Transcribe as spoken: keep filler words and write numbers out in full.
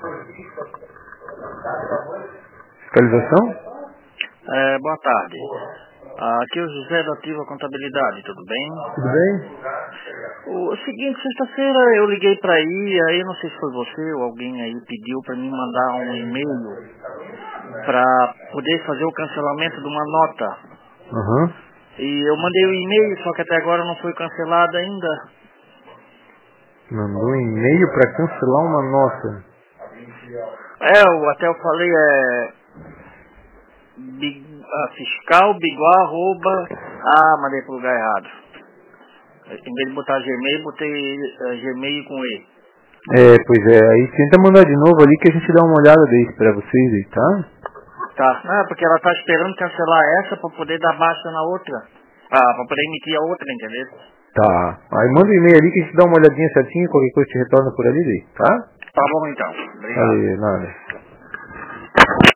Fiscalização? É, boa tarde. Aqui é o José da Ativa Contabilidade, tudo bem? Tudo bem? O seguinte, sexta-feira eu liguei para aí, aí não sei se foi você ou alguém aí pediu para mim mandar um e-mail para poder fazer o cancelamento de uma nota. Uhum. E eu mandei o e-mail, só que até agora não foi cancelado ainda. Mandou um e-mail para cancelar uma nota. É, eu, até eu falei, é... Big, ah, fiscal, biguá, arroba... Ah, mandei pro lugar errado. Em vez de botar Gmail, botei uh, Gmail com E. É, pois é, aí tenta mandar de novo ali que a gente dá uma olhada daí pra vocês aí, tá? Tá, não, é porque ela tá esperando cancelar essa pra poder dar baixa na outra. Ah, pra poder emitir a outra, entendeu? Tá. Aí manda um e-mail ali que a gente dá uma olhadinha certinho, qualquer coisa te retorna por ali daí, tá? Tá bom então, obrigado. Valeu, nada.